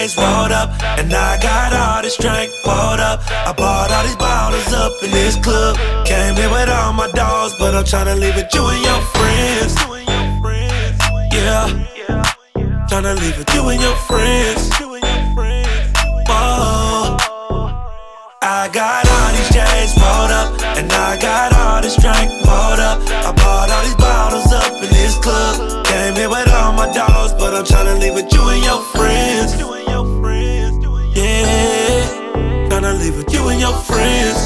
J's rolled up, and I got all this drink poured up. I bought all these bottles up in this club. Came here with all my dogs, but I'm tryna leave with you and your friends. Yeah, tryna leave with you and your friends. Whoa. I got all these J's rolled up, and I got all this drink poured up. I bought all these bottles up in this club. Came here with all my dogs, but I'm tryna leave with you and your friends. Yeah, tryna leave with you and your friends.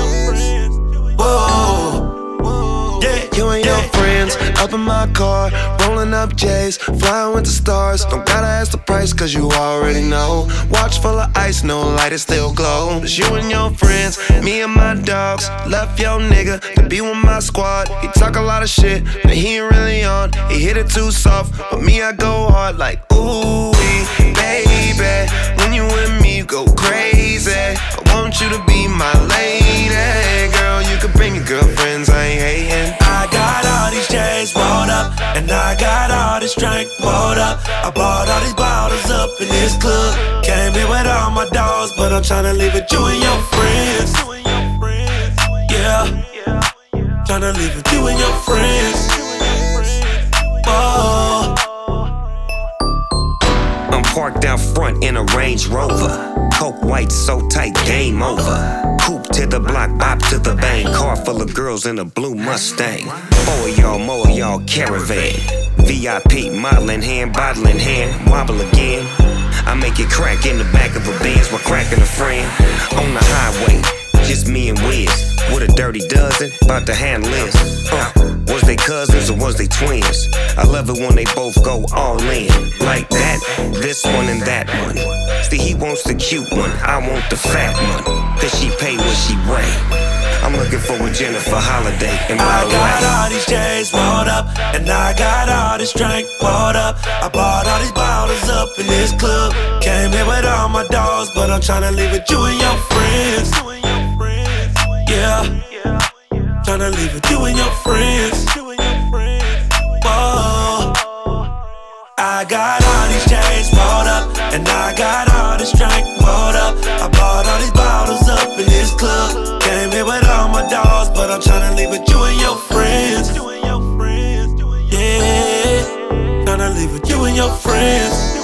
Whoa, yeah, you and your friends up in my car, rolling up J's, flying with the stars. Don't gotta ask the price, cause you already know. Watch full of ice, no light, it still glow. It's you and your friends, me and my dogs. Left your nigga to be with my squad. He talk a lot of shit, but he ain't really on. He hit it too soft, but me I go hard like ooh, baby. When you with me, you go crazy. I want you to be my lady. Girl, you can bring your girlfriends, I ain't hating. I got all these J's rolled up, and I got all this drink poured up. I bought all these bottles up in this club. Came here with all my dogs, but I'm tryna leave with you and your friends. Yeah, tryna leave with you and your friends. Whoa. I'm parked out front in a Range Rover. Coke white so tight, game over. Coupe to the block, bop to the bang. Car full of girls in a blue Mustang. Four of y'all, more of y'all, caravan. VIP, model in hand, bottle in hand. Wobble again. I make it crack in the back of a Benz while cracking a friend. On the highway, just me and Wiz. With a dirty dozen, about to handle this. Was they cousins or was they twins? I love it when they both go all in. Like that, this one and that one. See, he wants the cute one, I want the fat one. Cause she pay what she weigh. I'm looking for a Jennifer Holiday. And by the way, I got all these J's rolled up, and I got all this drink poured up. I bought all these bottles up in this club. Came here with all my dogs, but I'm tryna leave with you and your friends. Yeah, tryna leave with you and your friends. Whoa. I got all these J's rolled up, and I got all this drink poured up. I bought all these bottles up in this club. Came here with all my dogs, but I'm tryna leave with you and your friends. Yeah, tryna leave with you and your friends.